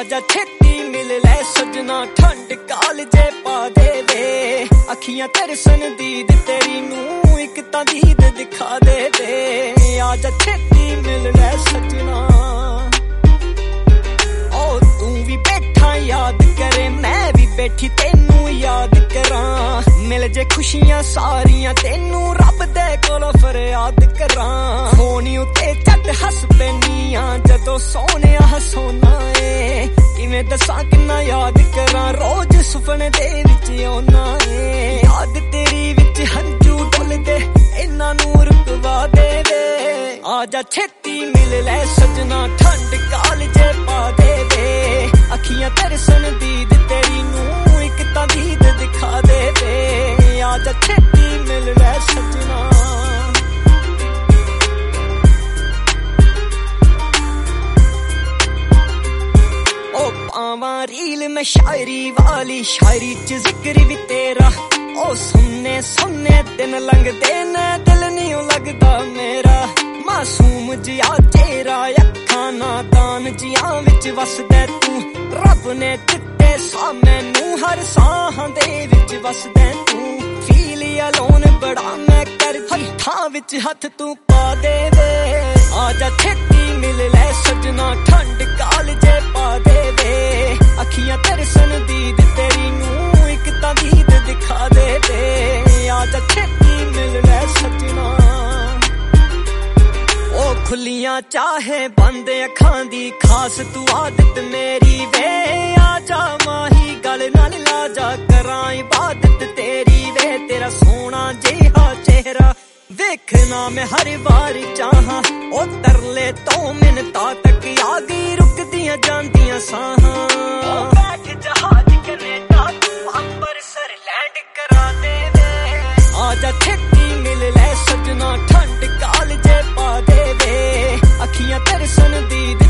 आजा छेती मिल ले सजना ठंड कालजे पा दे वे अखियां तरसन दीद तेरी नू एक तां दीद दिखा दे वे आजा छेती मिल ले सजना ओ तू भी बैठा याद करे मैं भी बैठी तेनू याद करां मिल जे खुशियां सारियां तेनू रब दे कोलों फरियाद करां फोनी उत्ते झट हस पैनियां जदों सोहणिया हसोना ए किवें दसां किन्ना याद करां रोज सुपने दे विच आउणा ए याद तेरी विच हंजू डुलदे इन्ना नूर रुकवा दे वे आजा छेती मिल ले सजना ठंड कालजे पा दे वे अखियां तरसन दीद तेरी नू एक तां दीद दिखा दे वे आजा छेती मिल ले सजना पावा रील में शायरी वाली शायरी च जिक्र भी तेरा ओ सुनने सुनने दिन लंघदे ने दिल नहीं लगदा मेरा मासूम जिया तेरा अखां नादान जियां विच वसदे तू रब ने दित्ते सा मैनू हर साहां दे विच वसदे तू फील अलोन बड़ा मैं कर हत्थां विच हथ तू पा दे वे आजा छेती मिल ले सजना ठंड कालजे पा दे वे अखियां तरसन दीद तेरी नू एक तां दीद दिखा दे वे आजा छेती मिल ले सजना ओ खुलियां चाहे बंद अखां दी खास तू आदत मेरी वे आजा माही गल नाल लाजा करां इबादत तेरी वे तेरा सोना जिहा चेहरा देखना मैं हर बार चाहां ओ तरले तो मिन्नतां तक आ गई रुकदियां जांदियां साहां बैठ जहाज कनेडा तू अमृतसर लैंड करा दे वे आजा छेती मिल ले सजना ठंड कालजे पा दे वे अखियां तरसन दीद